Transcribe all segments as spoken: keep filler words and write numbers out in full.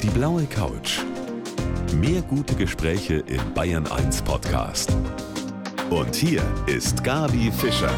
Die blaue Couch. Mehr gute Gespräche im Bayern eins Podcast. Und hier ist Gabi Fischer.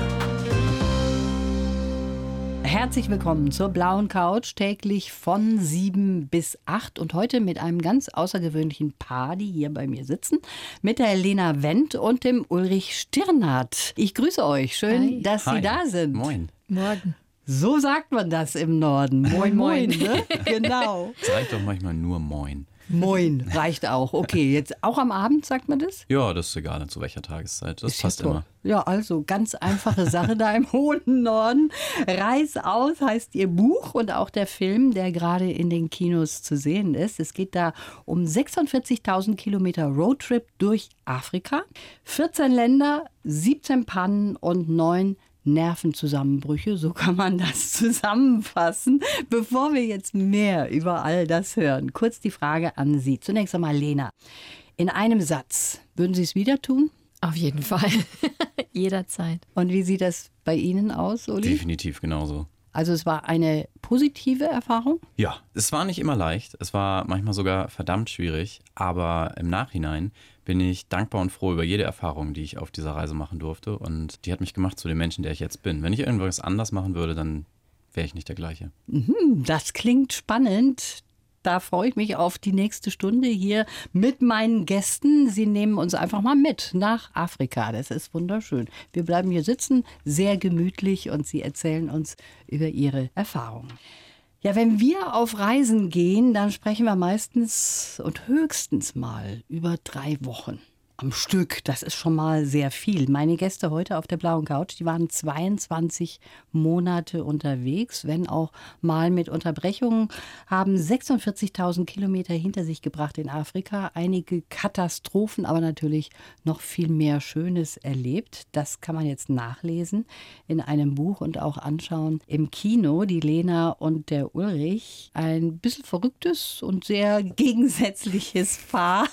Herzlich willkommen zur blauen Couch, täglich von sieben bis acht und heute mit einem ganz außergewöhnlichen Paar, die hier bei mir sitzen, mit der Lena Wendt und dem Ulrich Stirnert. Ich grüße euch, schön, Hi. dass Hi. Sie da sind. Moin. Morgen. So sagt man das im Norden. Moin, moin, Moin. ne? Genau. Es reicht doch manchmal nur Moin. Moin reicht auch. Okay, jetzt auch am Abend sagt man das? Ja, das ist egal, zu welcher Tageszeit. Das Ist passt ja toll. immer. Ja, also ganz einfache Sache da im hohen Norden. Reiß aus heißt ihr Buch und auch der Film, der gerade in den Kinos zu sehen ist. Es geht da um sechsundvierzigtausend Kilometer Roadtrip durch Afrika. vierzehn Länder, siebzehn Pannen und neun Nervenzusammenbrüche, so kann man das zusammenfassen. Bevor wir jetzt mehr über all das hören, kurz die Frage an Sie. Zunächst einmal Lena. In einem Satz, würden Sie es wieder tun? Auf jeden Fall. Jederzeit. Und wie sieht das bei Ihnen aus, Uli? Definitiv genauso. Also es war eine positive Erfahrung? Ja, es war nicht immer leicht. Es war manchmal sogar verdammt schwierig. Aber im Nachhinein bin ich dankbar und froh über jede Erfahrung, die ich auf dieser Reise machen durfte. Und die hat mich gemacht zu dem Menschen, der ich jetzt bin. Wenn ich irgendwas anders machen würde, dann wäre ich nicht der gleiche. Mhm, das klingt spannend. Da freue ich mich auf die nächste Stunde hier mit meinen Gästen. Sie nehmen uns einfach mal mit nach Afrika. Das ist wunderschön. Wir bleiben hier sitzen, sehr gemütlich und Sie erzählen uns über Ihre Erfahrungen. Ja, wenn wir auf Reisen gehen, dann sprechen wir meistens und höchstens mal über drei Wochen. Am Stück, das ist schon mal sehr viel. Meine Gäste heute auf der blauen Couch, die waren zweiundzwanzig Monate unterwegs, wenn auch mal mit Unterbrechungen, haben sechsundvierzigtausend Kilometer hinter sich gebracht in Afrika, einige Katastrophen, aber natürlich noch viel mehr Schönes erlebt. Das kann man jetzt nachlesen in einem Buch und auch anschauen im Kino. Die Lena und der Ulrich, ein bisschen verrücktes und sehr gegensätzliches Paar,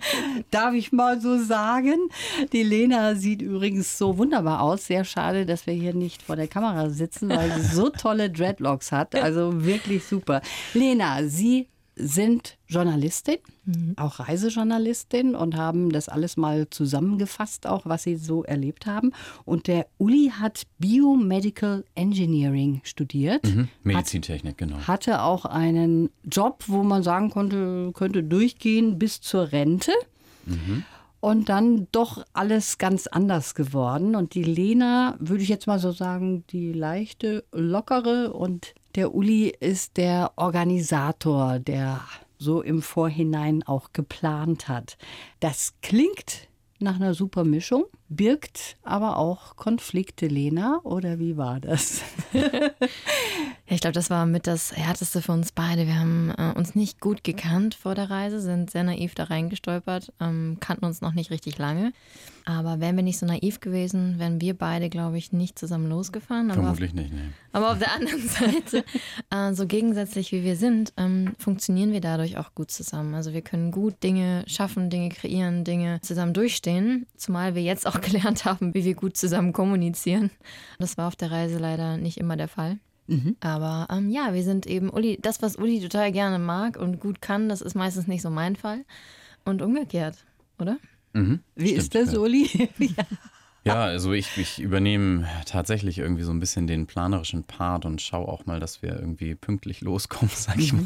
darf ich mal so sagen. Die Lena sieht übrigens so wunderbar aus. Sehr schade, dass wir hier nicht vor der Kamera sitzen, weil sie so tolle Dreadlocks hat. Also wirklich super. Lena, Sie sind Journalistin, mhm. auch Reisejournalistin und haben das alles mal zusammengefasst, auch was Sie so erlebt haben. Und der Uli hat Biomedical Engineering studiert. Mhm. Medizintechnik, hat, genau. Hatte auch einen Job, wo man sagen konnte, könnte durchgehen bis zur Rente. Mhm. Und dann doch alles ganz anders geworden. Und die Lena, würde ich jetzt mal so sagen, die leichte, lockere. Und der Uli ist der Organisator, der so im Vorhinein auch geplant hat. Das klingt nach einer super Mischung, birgt aber auch Konflikte, Lena, oder wie war das? Ja, ich glaube, das war mit das Härteste für uns beide. Wir haben äh, uns nicht gut gekannt vor der Reise, sind sehr naiv da reingestolpert, ähm, kannten uns noch nicht richtig lange. Aber wären wir nicht so naiv gewesen, wären wir beide, glaube ich, nicht zusammen losgefahren. Aber Vermutlich auf, nicht, nee. Aber auf der anderen Seite, äh, so gegensätzlich wie wir sind, ähm, funktionieren wir dadurch auch gut zusammen. Also wir können gut Dinge schaffen, Dinge kreieren, Dinge zusammen durchstehen. Zumal wir jetzt auch gelernt haben, wie wir gut zusammen kommunizieren. Das war auf der Reise leider nicht immer der Fall. Mhm. Aber ähm, ja, wir sind eben, Uli, das, was Uli total gerne mag und gut kann, das ist meistens nicht so mein Fall. Und umgekehrt, oder? Mhm. Wie Stimmt, ist das, ja. Uli? Ja. Ja, also ich, ich übernehme tatsächlich irgendwie so ein bisschen den planerischen Part und schaue auch mal, dass wir irgendwie pünktlich loskommen, sag ich mal.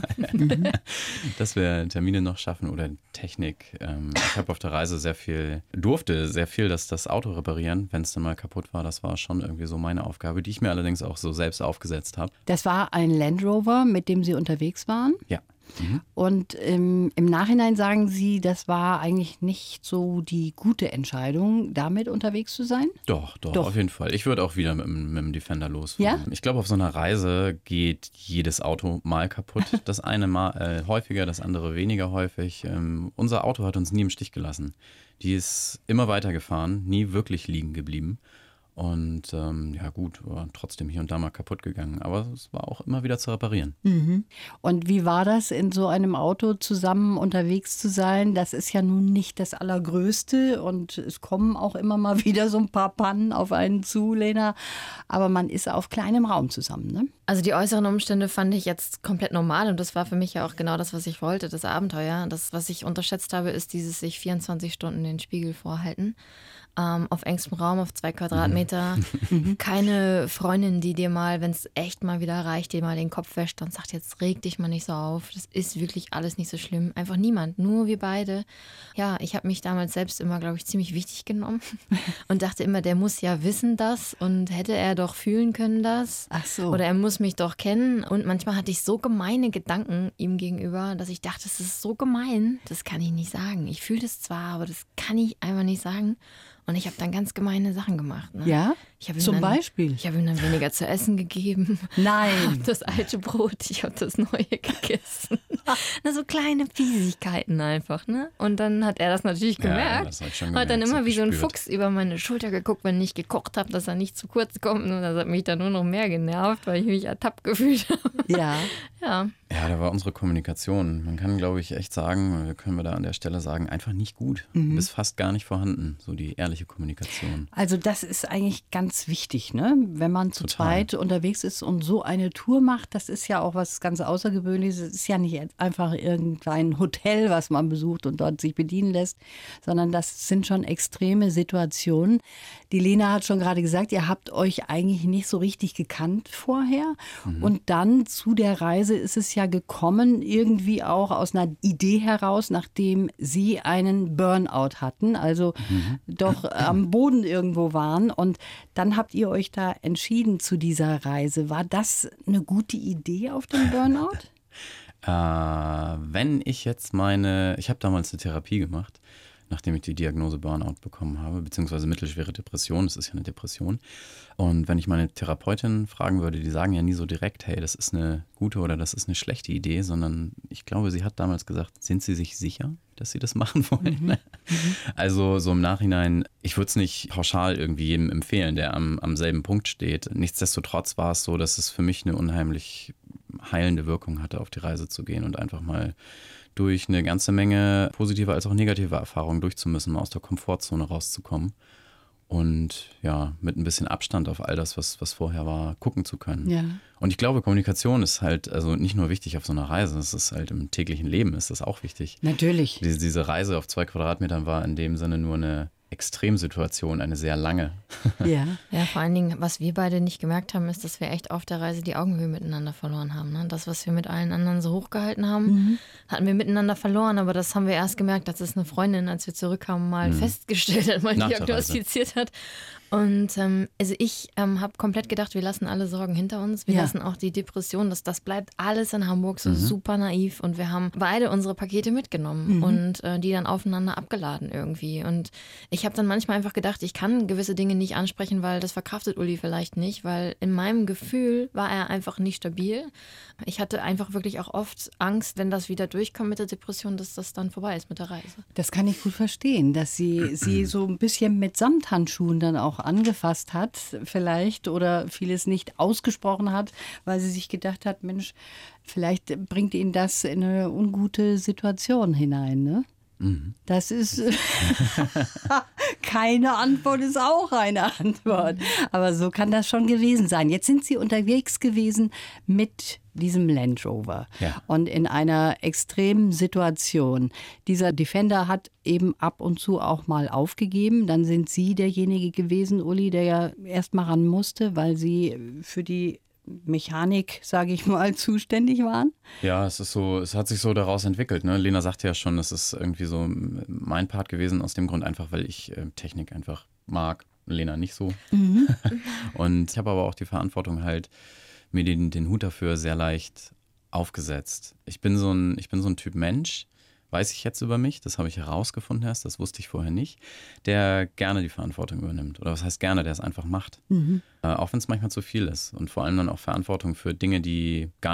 Dass wir Termine noch schaffen oder Technik. Ich habe auf der Reise sehr viel, durfte sehr viel das, das Auto reparieren, wenn es dann mal kaputt war. Das war schon irgendwie so meine Aufgabe, die ich mir allerdings auch so selbst aufgesetzt habe. Das war ein Land Rover, mit dem Sie unterwegs waren? Ja. Mhm. Und ähm, im Nachhinein sagen Sie, das war eigentlich nicht so die gute Entscheidung, damit unterwegs zu sein? Doch, doch, Doch. auf jeden Fall. Ich würde auch wieder mit, mit dem Defender losfahren. Ja? Ich glaube, auf so einer Reise geht jedes Auto mal kaputt. Das eine mal äh, häufiger, das andere weniger häufig. Ähm, unser Auto hat uns nie im Stich gelassen. Die ist immer weitergefahren, nie wirklich liegen geblieben. Und ähm, ja gut, war trotzdem hier und da mal kaputt gegangen. Aber es war auch immer wieder zu reparieren. Mhm. Und wie war das, in so einem Auto zusammen unterwegs zu sein? Das ist ja nun nicht das Allergrößte und es kommen auch immer mal wieder so ein paar Pannen auf einen zu, Lena. Aber man ist auf kleinem Raum zusammen, ne? Also die äußeren Umstände fand ich jetzt komplett normal und das war für mich ja auch genau das, was ich wollte, das Abenteuer. Das, was ich unterschätzt habe, ist dieses sich vierundzwanzig Stunden den Spiegel vorhalten. Ähm, auf engstem Raum, auf zwei Quadratmeter. Keine Freundin, die dir mal, wenn es echt mal wieder reicht, dir mal den Kopf wäscht und sagt, jetzt reg dich mal nicht so auf. Das ist wirklich alles nicht so schlimm. Einfach niemand, nur wir beide. Ja, ich habe mich damals selbst immer, glaube ich, ziemlich wichtig genommen und dachte immer, der muss ja wissen das und hätte er doch fühlen können das. Ach so. Oder er muss mich doch kennen. Und manchmal hatte ich so gemeine Gedanken ihm gegenüber, dass ich dachte, das ist so gemein, das kann ich nicht sagen. Ich fühle das zwar, aber das kann ich einfach nicht sagen. Und ich habe dann ganz gemeine Sachen gemacht. Ne? Ja? Ich hab ihm Zum dann, Beispiel? Ich habe ihm dann weniger zu essen gegeben. Nein. Das alte Brot, ich habe das neue gegessen. Na, so kleine Piesigkeiten einfach. Ne? Und dann hat er das natürlich Ja, gemerkt. das hab ich schon Hat dann gemerkt, immer das wie so ein gespürt. Fuchs über meine Schulter geguckt, wenn ich gekocht habe, dass er nicht zu kurz kommt. Und das hat mich dann nur noch mehr genervt, weil ich mich ertappt gefühlt habe. Ja. Ja. Ja, da war unsere Kommunikation. Man kann, glaube ich, echt sagen, oder können wir da an der Stelle sagen, einfach nicht gut. Mhm. Bis fast gar nicht vorhanden, so die ehrliche Kommunikation. Also das ist eigentlich ganz wichtig, ne? Wenn man zu Total. zweit unterwegs ist und so eine Tour macht, das ist ja auch was ganz Außergewöhnliches. Es ist ja nicht einfach irgendein Hotel, was man besucht und dort sich bedienen lässt, sondern das sind schon extreme Situationen. Die Lena hat schon gerade gesagt, ihr habt euch eigentlich nicht so richtig gekannt vorher. Mhm. Und dann zu der Reise ist es ja gekommen, irgendwie auch aus einer Idee heraus, nachdem sie einen Burnout hatten, also Mhm. doch am Boden irgendwo waren. Und dann habt ihr euch da entschieden zu dieser Reise. War das eine gute Idee auf den Burnout? Äh, wenn ich jetzt meine, ich habe damals eine Therapie gemacht, nachdem ich die Diagnose Burnout bekommen habe, beziehungsweise mittelschwere Depression, das ist ja eine Depression. Und wenn ich meine Therapeutin fragen würde, die sagen ja nie so direkt, hey, das ist eine gute oder das ist eine schlechte Idee, sondern ich glaube, sie hat damals gesagt, sind Sie sich sicher, dass Sie das machen wollen? Mhm. Also so im Nachhinein, ich würde es nicht pauschal irgendwie jedem empfehlen, der am, am selben Punkt steht. Nichtsdestotrotz war es so, dass es für mich eine unheimlich heilende Wirkung hatte, auf die Reise zu gehen und einfach mal durch eine ganze Menge positive als auch negative Erfahrungen durchzumüssen, mal aus der Komfortzone rauszukommen und ja, mit ein bisschen Abstand auf all das, was, was vorher war, gucken zu können. Ja. Und ich glaube, Kommunikation ist halt also nicht nur wichtig auf so einer Reise, es ist halt im täglichen Leben ist das auch wichtig. Natürlich. Diese, diese Reise auf zwei Quadratmetern war in dem Sinne nur eine Extremsituation, eine sehr lange. Ja. Ja, vor allen Dingen, was wir beide nicht gemerkt haben, ist, dass wir echt auf der Reise die Augenhöhe miteinander verloren haben. Ne? Das, was wir mit allen anderen so hochgehalten haben, mhm. hatten wir miteinander verloren. Aber das haben wir erst gemerkt, dass es eine Freundin, als wir zurückkamen, mal mhm. festgestellt hat, mal Nach der diagnostiziert hat. Und ähm, also ich ähm, habe komplett gedacht, wir lassen alle Sorgen hinter uns. Wir ja. lassen auch die Depression, das, das bleibt alles in Hamburg so mhm. super naiv. Und wir haben beide unsere Pakete mitgenommen mhm. und äh, die dann aufeinander abgeladen irgendwie. Und ich habe dann manchmal einfach gedacht, ich kann gewisse Dinge nicht ansprechen, weil das verkraftet Uli vielleicht nicht, weil in meinem Gefühl war er einfach nicht stabil. Ich hatte einfach wirklich auch oft Angst, wenn das wieder durchkommt mit der Depression, dass das dann vorbei ist mit der Reise. Das kann ich gut verstehen, dass sie sie so ein bisschen mit Samthandschuhen dann auch angefasst hat vielleicht oder vieles nicht ausgesprochen hat, weil sie sich gedacht hat, Mensch, vielleicht bringt ihn das in eine ungute Situation hinein, ne? Das ist keine Antwort, ist auch eine Antwort. Aber so kann das schon gewesen sein. Jetzt sind Sie unterwegs gewesen mit diesem Land Rover ja. und in einer extremen Situation. Dieser Defender hat eben ab und zu auch mal aufgegeben. Dann sind Sie derjenige gewesen, Uli, der ja erst mal ran musste, weil Sie für die Mechanik, sage ich mal, zuständig waren? Ja, es ist so, es hat sich so daraus entwickelt. Ne? Lena sagte ja schon, es ist irgendwie so mein Part gewesen, aus dem Grund einfach, weil ich äh, Technik einfach mag. Lena nicht so. Mhm. Und ich habe aber auch die Verantwortung halt, mir den, den Hut dafür sehr leicht aufgesetzt. Ich bin so ein, ich bin so ein Typ Mensch, weiß ich jetzt über mich, das habe ich herausgefunden erst, das wusste ich vorher nicht, der gerne die Verantwortung übernimmt. Oder was heißt gerne, der es einfach macht. Mhm. Äh, auch wenn es manchmal zu viel ist. Und vor allem dann auch Verantwortung für Dinge, die gar nicht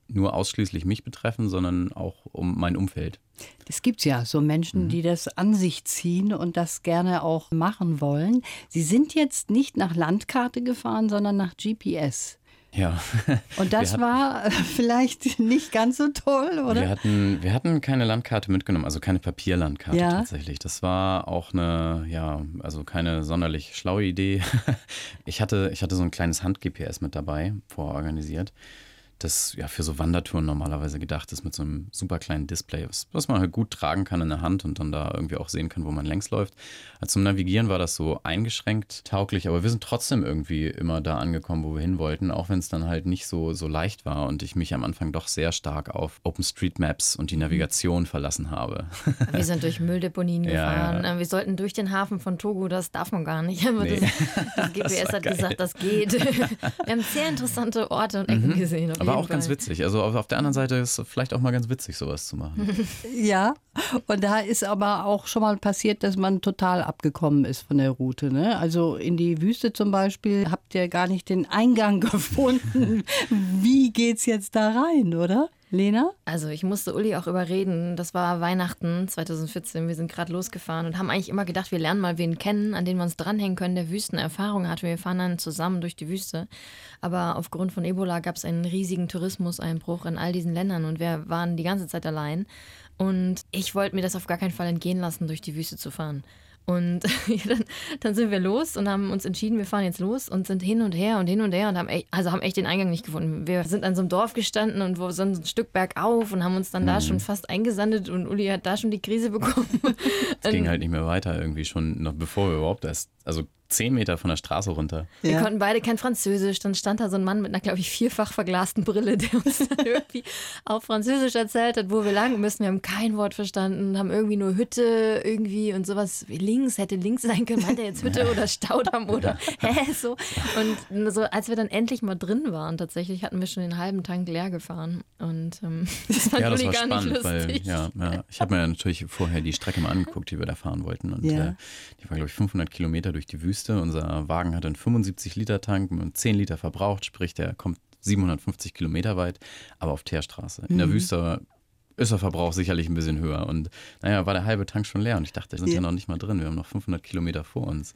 nur ausschließlich mich betreffen, sondern auch um mein Umfeld. Es gibt ja so Menschen, Mhm. die das an sich ziehen und das gerne auch machen wollen. Sie sind jetzt nicht nach Landkarte gefahren, sondern nach G P S. Ja. Und das Wir hatten- war äh, vielleicht nicht ganz so toll, oder? Wir hatten, wir hatten keine Landkarte mitgenommen, also keine Papierlandkarte Ja. tatsächlich. Das war auch eine, ja, also keine sonderlich schlaue Idee. Ich hatte, ich hatte so ein kleines Hand-G P S mit dabei, vororganisiert, das ja für so Wandertouren normalerweise gedacht ist mit so einem super kleinen Display, was, was man halt gut tragen kann in der Hand und dann da irgendwie auch sehen kann, wo man längs läuft. Also zum Navigieren war das so eingeschränkt tauglich, aber wir sind trotzdem irgendwie immer da angekommen, wo wir hin wollten, auch wenn es dann halt nicht so, so leicht war und ich mich am Anfang doch sehr stark auf OpenStreetMaps und die Navigation verlassen habe. Wir sind durch Mülldeponien Ja, gefahren. ja. Wir sollten durch den Hafen von Togo, das darf man gar nicht. Aber Nee. das, das G P S war hat geil. gesagt, das geht. Wir haben sehr interessante Orte und Ecken gesehen. Auf Aber jeden auch ganz Fall. witzig. Also auf, auf der anderen Seite ist es vielleicht auch mal ganz witzig, sowas zu machen. Ja, und da ist aber auch schon mal passiert, dass man total abgekommen ist von der Route. Ne? Also in die Wüste zum Beispiel habt ihr gar nicht den Eingang gefunden. Wie geht's jetzt da rein, oder? Lena? Also ich musste Uli auch überreden. Das war Weihnachten zwanzig vierzehn. Wir sind gerade losgefahren und haben eigentlich immer gedacht, wir lernen mal wen kennen, an den wir uns dranhängen können, der Wüstenerfahrung hat. Wir fahren dann zusammen durch die Wüste. Aber aufgrund von Ebola gab es einen riesigen Tourismuseinbruch in all diesen Ländern und wir waren die ganze Zeit allein. Und ich wollte mir das auf gar keinen Fall entgehen lassen, durch die Wüste zu fahren. Und ja, dann, dann sind wir los und haben uns entschieden, wir fahren jetzt los und sind hin und her und hin und her und haben echt, also haben echt den Eingang nicht gefunden. Wir sind an so einem Dorf gestanden und wo so ein Stück bergauf und haben uns dann da schon fast eingesandet und Uli hat da schon die Krise bekommen. Es ging halt nicht mehr weiter irgendwie schon, noch bevor wir überhaupt erst, also zehn Meter von der Straße runter. Wir Ja. konnten beide kein Französisch. Dann stand da so ein Mann mit einer, glaube ich, vierfach verglasten Brille, der uns dann irgendwie auf Französisch erzählt hat, wo wir lang müssen. Wir haben kein Wort verstanden, haben irgendwie nur Hütte irgendwie und sowas. Links, hätte links sein können. Meint er jetzt Hütte oder Staudamm oder hä, so. Und so, als wir dann endlich mal drin waren, tatsächlich hatten wir schon den halben Tank leer gefahren. Und ähm, das fand Ja, das Uli war gar spannend, nicht weil lustig. ja, ja, ich habe mir natürlich vorher die Strecke mal angeguckt, die wir da fahren wollten. Und Ja. äh, die war, glaube ich, fünfhundert Kilometer durch die Wüste. Unser Wagen hatte einen fünfundsiebzig Liter Tank und zehn Liter verbraucht, sprich, der kommt siebenhundertfünfzig Kilometer weit, aber auf Teerstraße. In der Wüste ist der Verbrauch sicherlich ein bisschen höher. Und naja, war der halbe Tank schon leer und ich dachte, wir sind ja, Ja. noch nicht mal drin. Wir haben noch fünfhundert Kilometer vor uns.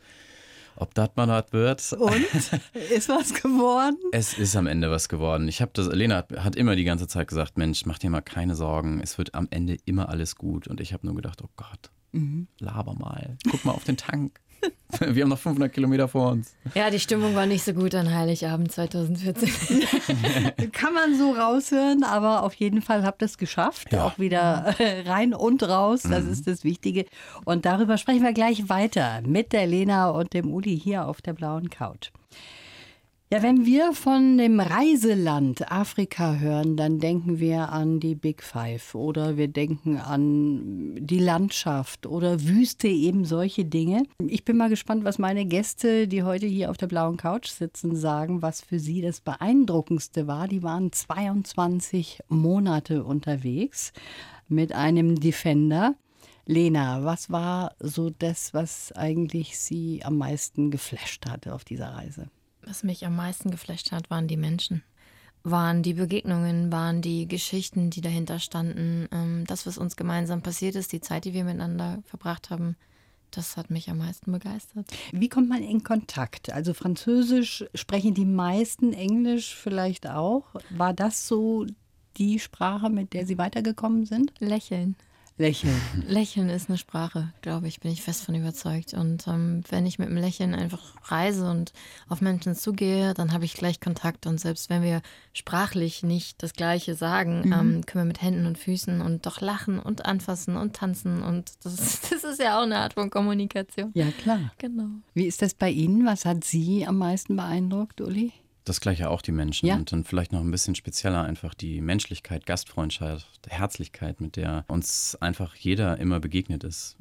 Ob das mal was wird? Und? Ist was geworden? Es ist am Ende was geworden. Ich habe das, Lena hat, hat immer die ganze Zeit gesagt, Mensch, mach dir mal keine Sorgen, es wird am Ende immer alles gut. Und ich habe nur gedacht, oh Gott, laber mal, guck mal auf den Tank. Wir haben noch fünfhundert Kilometer vor uns. Ja, die Stimmung war nicht so gut an Heiligabend zwanzig vierzehn. Kann man so raushören, aber auf jeden Fall habt ihr es geschafft. Ja. Auch wieder äh, rein und raus, das ist das Wichtige. Und darüber sprechen wir gleich weiter mit der Lena und dem Uli hier auf der blauen Couch. Ja, wenn wir von dem Reiseland Afrika hören, dann denken wir an die Big Five oder wir denken an die Landschaft oder Wüste, eben solche Dinge. Ich bin mal gespannt, was meine Gäste, die heute hier auf der blauen Couch sitzen, sagen, was für sie das Beeindruckendste war. Die waren zweiundzwanzig Monate unterwegs mit einem Defender. Lena, was war so das, was eigentlich Sie am meisten geflasht hatte auf dieser Reise? Was mich am meisten geflasht hat, waren die Menschen. Waren die Begegnungen, waren die Geschichten, die dahinter standen. Ähm, das, was uns gemeinsam passiert ist, die Zeit, die wir miteinander verbracht haben, das hat mich am meisten begeistert. Wie kommt man in Kontakt? Also Französisch sprechen die meisten, Englisch vielleicht auch. War das so die Sprache, mit der Sie weitergekommen sind? Lächeln. Lächeln. Lächeln ist eine Sprache, glaube ich, bin ich fest von überzeugt. Und ähm, wenn ich mit dem Lächeln einfach reise und auf Menschen zugehe, dann habe ich gleich Kontakt. Und selbst wenn wir sprachlich nicht das Gleiche sagen, ähm, können wir mit Händen und Füßen und doch lachen und anfassen und tanzen. Und das, das ist ja auch eine Art von Kommunikation. Ja, klar. Genau. Wie ist das bei Ihnen? Was hat Sie am meisten beeindruckt, Uli? Das gleiche auch die Menschen Ja. und dann vielleicht noch ein bisschen spezieller einfach die Menschlichkeit, Gastfreundschaft, Herzlichkeit, mit der uns einfach jeder immer begegnet ist.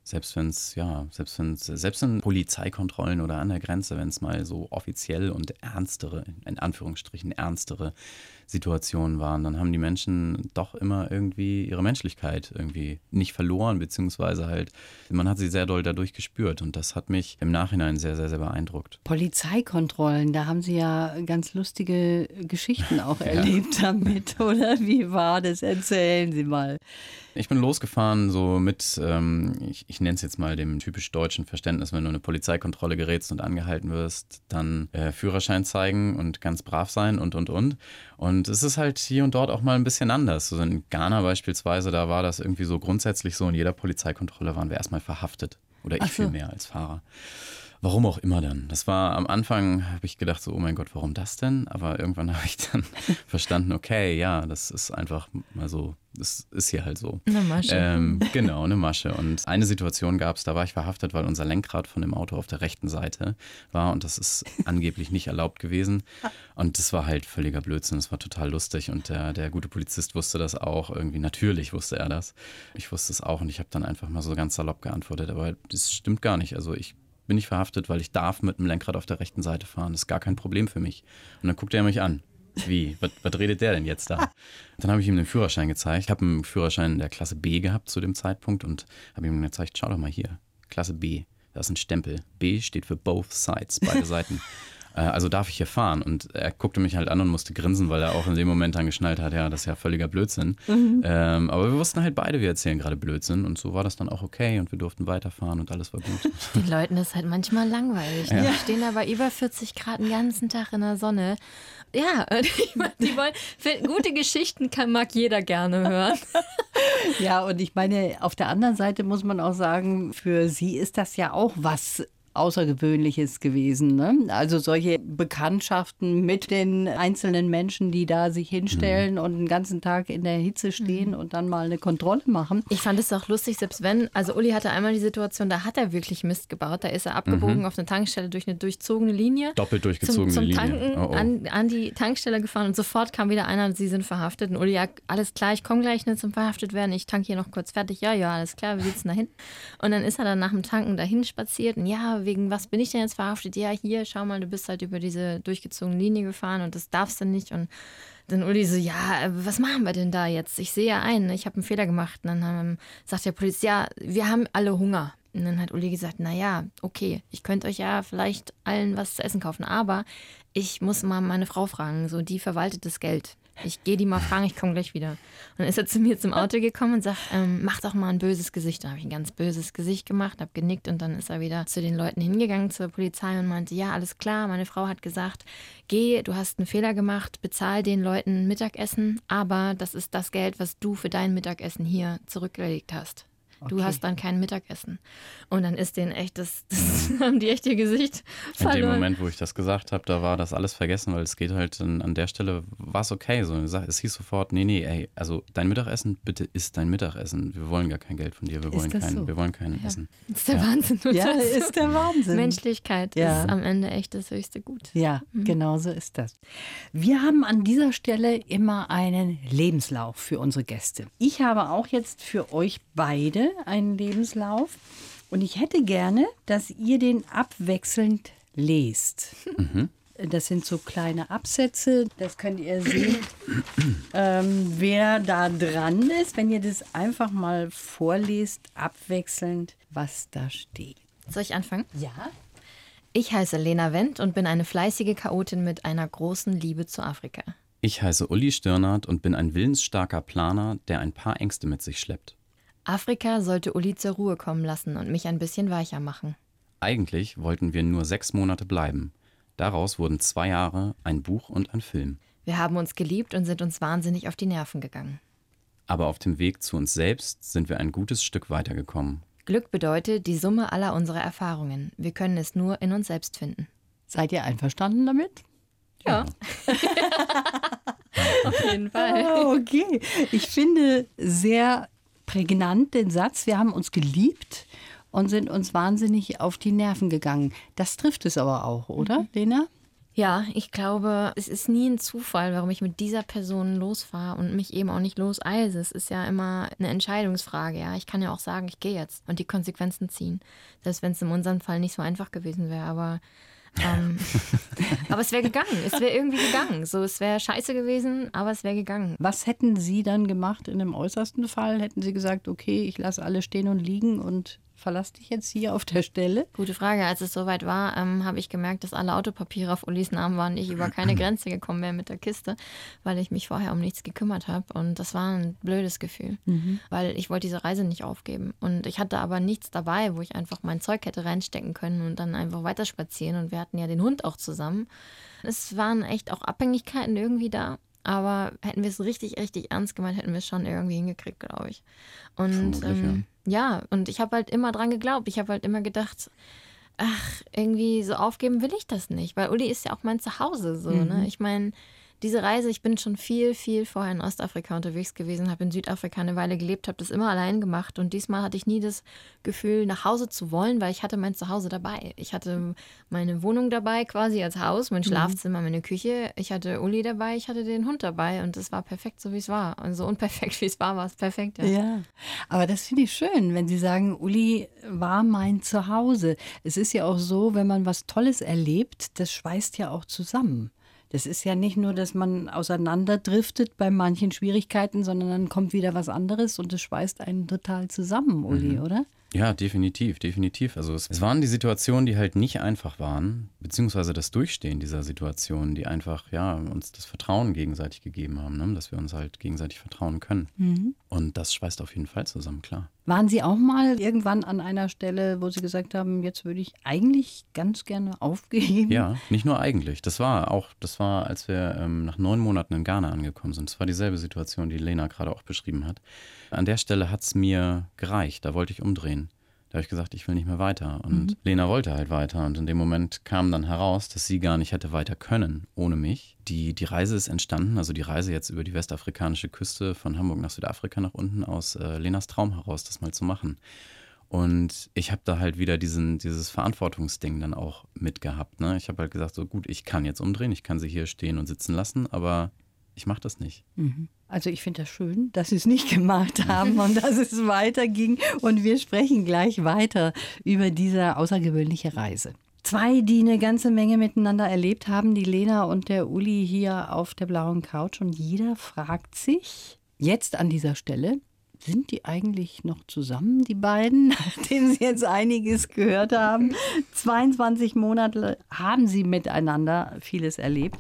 Selbst wenn es, ja, selbst wenn es, selbst in Polizeikontrollen oder an der Grenze, wenn es mal so offiziell und ernstere, in Anführungsstrichen ernstere Situationen waren, dann haben die Menschen doch immer irgendwie ihre Menschlichkeit irgendwie nicht verloren, beziehungsweise halt, man hat sie sehr doll dadurch gespürt und das hat mich im Nachhinein sehr, sehr, sehr beeindruckt. Polizeikontrollen, da haben Sie ja ganz lustige Geschichten auch erlebt damit, oder? Wie war das? Erzählen Sie mal. Ich bin losgefahren so mit, ähm, ich, ich nenne es jetzt mal dem typisch deutschen Verständnis, wenn du eine Polizeikontrolle gerätst und angehalten wirst, dann äh, Führerschein zeigen und ganz brav sein und, und, und. Und es ist halt hier und dort auch mal ein bisschen anders. So in Ghana beispielsweise, da war das irgendwie so grundsätzlich so, in jeder Polizeikontrolle waren wir erstmal verhaftet. Oder ich Ach so. viel mehr als Fahrer. Warum auch immer dann. Das war am Anfang, habe ich gedacht so, oh mein Gott, warum das denn? Aber irgendwann habe ich dann verstanden, okay, ja, das ist einfach mal so, das ist hier halt so. Eine Masche. Ähm, genau, eine Masche. Und eine Situation gab es, da war ich verhaftet, weil unser Lenkrad von dem Auto auf der rechten Seite war und das ist angeblich nicht erlaubt gewesen. Und das war halt völliger Blödsinn, das war total lustig und der, der gute Polizist wusste das auch irgendwie, natürlich wusste er das. Ich wusste es auch und ich habe dann einfach mal so ganz salopp geantwortet, aber das stimmt gar nicht. Also ich bin nicht verhaftet, weil ich darf mit dem Lenkrad auf der rechten Seite fahren. Das ist gar kein Problem für mich. Und dann guckt er mich an. Wie? Was, was redet der denn jetzt da? Dann habe ich ihm den Führerschein gezeigt. Ich habe einen Führerschein der Klasse B gehabt zu dem Zeitpunkt und habe ihm gezeigt, schau doch mal hier, Klasse B, da ist ein Stempel. B steht für both sides, beide Seiten. Also darf ich hier fahren? Und er guckte mich halt an und musste grinsen, weil er auch in dem Moment dann geschnallt hat, ja, das ist ja völliger Blödsinn. Mhm. Ähm, aber wir wussten halt beide, wir erzählen gerade Blödsinn und so war das dann auch okay und wir durften weiterfahren und alles war gut. Den Leuten ist halt manchmal langweilig. Ne? Ja. Die stehen da bei über vierzig Grad den ganzen Tag in der Sonne. Ja, ich meine, die wollen, für gute Geschichten kann, mag jeder gerne hören. Ja, und ich meine, auf der anderen Seite muss man auch sagen, für Sie ist das ja auch was Außergewöhnliches gewesen. Ne? Also solche Bekanntschaften mit den einzelnen Menschen, die da sich hinstellen mhm. und den ganzen Tag in der Hitze stehen mhm. und dann mal eine Kontrolle machen. Ich fand es auch lustig, selbst wenn, also Uli hatte einmal die Situation, da hat er wirklich Mist gebaut. Da ist er abgebogen mhm. auf eine Tankstelle durch eine durchzogene Linie. Doppelt durchgezogene zum, zum Linie. Tanken oh, oh. An, an die Tankstelle gefahren und sofort kam wieder einer und sie sind verhaftet. Und Uli, ja, alles klar, ich komme gleich nicht zum verhaftet werden. Ich tanke hier noch kurz fertig. Ja, ja, alles klar, wir sitzen da hin. Und dann ist er dann nach dem Tanken dahin spaziert und ja, wegen was bin ich denn jetzt verhaftet? Ja, hier, schau mal, du bist halt über diese durchgezogene Linie gefahren und das darfst du nicht. Und dann Uli so, ja, was machen wir denn da jetzt? Ich sehe ja ein, ich habe einen Fehler gemacht. Und dann haben, sagt der Polizist, ja, wir haben alle Hunger. Und dann hat Uli gesagt, naja, okay, ich könnte euch ja vielleicht allen was zu essen kaufen, aber ich muss mal meine Frau fragen, so die verwaltet das Geld. Ich gehe die mal fragen, ich komme gleich wieder. Und dann ist er zu mir zum Auto gekommen und sagt, ähm, mach doch mal ein böses Gesicht. Dann habe ich ein ganz böses Gesicht gemacht, habe genickt und dann ist er wieder zu den Leuten hingegangen, zur Polizei und meinte, ja, alles klar, meine Frau hat gesagt, geh, du hast einen Fehler gemacht, bezahl den Leuten Mittagessen, aber das ist das Geld, was du für dein Mittagessen hier zurückgelegt hast. Du okay. hast dann kein Mittagessen. Und dann ist denen echt, das, das haben die echt ihr Gesicht verloren. In dem Moment, wo ich das gesagt habe, da war das alles vergessen, weil es geht halt an, an der Stelle, war es okay. So, es hieß sofort, nee, nee, ey, also dein Mittagessen, bitte isst dein Mittagessen. Wir wollen gar kein Geld von dir, wir wollen kein, so? wir wollen kein ja. Essen. Das ist der ja. Wahnsinn. Ja, das ist der Wahnsinn. Menschlichkeit ja. ist am Ende echt das höchste Gut. Ja, mhm. genau so ist das. Wir haben an dieser Stelle immer einen Lebenslauf für unsere Gäste. Ich habe auch jetzt für euch beide einen Lebenslauf. Und ich hätte gerne, dass ihr den abwechselnd lest. Mhm. Das sind so kleine Absätze, das könnt ihr sehen, ähm, wer da dran ist, wenn ihr das einfach mal vorlest, abwechselnd, was da steht. Soll ich anfangen? Ja. Ich heiße Lena Wendt und bin eine fleißige Chaotin mit einer großen Liebe zu Afrika. Ich heiße Uli Stirnert und bin ein willensstarker Planer, der ein paar Ängste mit sich schleppt. Afrika sollte Uli zur Ruhe kommen lassen und mich ein bisschen weicher machen. Eigentlich wollten wir nur sechs Monate bleiben. Daraus wurden zwei Jahre, ein Buch und ein Film. Wir haben uns geliebt und sind uns wahnsinnig auf die Nerven gegangen. Aber auf dem Weg zu uns selbst sind wir ein gutes Stück weitergekommen. Glück bedeutet die Summe aller unserer Erfahrungen. Wir können es nur in uns selbst finden. Seid ihr einverstanden damit? Ja. Auf jeden Fall. Oh, okay. Ich finde sehr prägnant den Satz, wir haben uns geliebt und sind uns wahnsinnig auf die Nerven gegangen. Das trifft es aber auch, oder, mhm. Lena? Ja, ich glaube, es ist nie ein Zufall, warum ich mit dieser Person losfahre und mich eben auch nicht loseise. Es ist ja immer eine Entscheidungsfrage. Ja, ich kann ja auch sagen, ich gehe jetzt und die Konsequenzen ziehen. Selbst wenn es in unserem Fall nicht so einfach gewesen wäre, aber ähm, aber es wäre gegangen. Es wäre irgendwie gegangen. So, es wäre scheiße gewesen, aber es wäre gegangen. Was hätten Sie dann gemacht in dem äußersten Fall? Hätten Sie gesagt, okay, ich lasse alle stehen und liegen und verlasse dich jetzt hier auf der Stelle? Gute Frage. Als es soweit war, ähm, habe ich gemerkt, dass alle Autopapiere auf Ulis Namen waren. Ich über keine Grenze gekommen wäre mit der Kiste, weil ich mich vorher um nichts gekümmert habe. Und das war ein blödes Gefühl, mhm. weil ich wollte diese Reise nicht aufgeben. Und ich hatte aber nichts dabei, wo ich einfach mein Zeug hätte reinstecken können und dann einfach weiter spazieren. Und wir hatten ja den Hund auch zusammen. Es waren echt auch Abhängigkeiten irgendwie da. Aber hätten wir es richtig, richtig ernst gemeint, hätten wir es schon irgendwie hingekriegt, glaube ich. Und ähm, ja. ja, und ich habe halt immer dran geglaubt. Ich habe halt immer gedacht, ach, irgendwie so aufgeben will ich das nicht. Weil Uli ist ja auch mein Zuhause. So, mhm. ne? Ich meine, diese Reise, ich bin schon viel, viel vorher in Ostafrika unterwegs gewesen, habe in Südafrika eine Weile gelebt, habe das immer allein gemacht. Und diesmal hatte ich nie das Gefühl, nach Hause zu wollen, weil ich hatte mein Zuhause dabei. Ich hatte meine Wohnung dabei quasi als Haus, mein Schlafzimmer, meine Küche. Ich hatte Uli dabei, ich hatte den Hund dabei und es war perfekt, so wie es war. Und so unperfekt, wie es war, war es perfekt. Ja, ja, aber das finde ich schön, wenn Sie sagen, Uli war mein Zuhause. Es ist ja auch so, wenn man was Tolles erlebt, das schweißt ja auch zusammen. Das ist ja nicht nur, dass man auseinanderdriftet bei manchen Schwierigkeiten, sondern dann kommt wieder was anderes und es schweißt einen total zusammen, Uli, mhm. oder? Ja, definitiv, definitiv. Also es, es waren die Situationen, die halt nicht einfach waren, beziehungsweise das Durchstehen dieser Situationen, die einfach ja uns das Vertrauen gegenseitig gegeben haben, ne? Dass wir uns halt gegenseitig vertrauen können. Mhm. Und das schweißt auf jeden Fall zusammen, klar. Waren Sie auch mal irgendwann an einer Stelle, wo Sie gesagt haben, jetzt würde ich eigentlich ganz gerne aufgeben? Ja, nicht nur eigentlich. Das war auch, das war, als wir ähm, nach neun Monaten in Ghana angekommen sind. Das war dieselbe Situation, die Lena gerade auch beschrieben hat. An der Stelle hat es mir gereicht. Da wollte ich umdrehen. Da habe ich gesagt, ich will nicht mehr weiter. Und mhm. Lena wollte halt weiter. Und in dem Moment kam dann heraus, dass sie gar nicht hätte weiter können ohne mich. Die, die Reise ist entstanden, also die Reise jetzt über die westafrikanische Küste von Hamburg nach Südafrika nach unten aus äh, Lenas Traum heraus, das mal zu machen. Und ich habe da halt wieder diesen, dieses Verantwortungsding dann auch mitgehabt. Ne? Ich habe halt gesagt, so gut, ich kann jetzt umdrehen, ich kann sie hier stehen und sitzen lassen, aber ich mache das nicht. Mhm. Also ich finde das schön, dass Sie es nicht gemacht haben und dass es weiterging. Und wir sprechen gleich weiter über diese außergewöhnliche Reise. Zwei, die eine ganze Menge miteinander erlebt haben, die Lena und der Uli hier auf der blauen Couch. Und jeder fragt sich jetzt an dieser Stelle, sind die eigentlich noch zusammen, die beiden, nachdem sie jetzt einiges gehört haben? zweiundzwanzig Monate haben sie miteinander vieles erlebt.